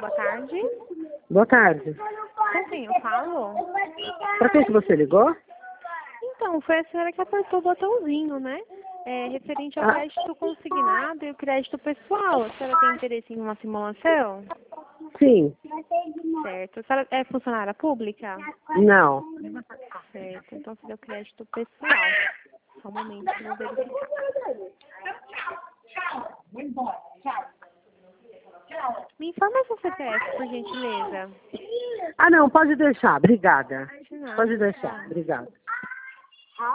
boa tarde. Boa tarde. Com quem eu falo? Para que você ligou? Então, foi a senhora que apertou o botãozinho, né? Referente ao crédito consignado e o crédito pessoal. A senhora tem interesse em uma simulação? Sim. Certo. A senhora é funcionária pública? Não. Certo. Então, seria o crédito pessoal. Só um momento que eu vou verificar. Me informa seu CPF, por gentileza. Ah, não, pode deixar. Obrigada. De nada. Pode deixar. Obrigada.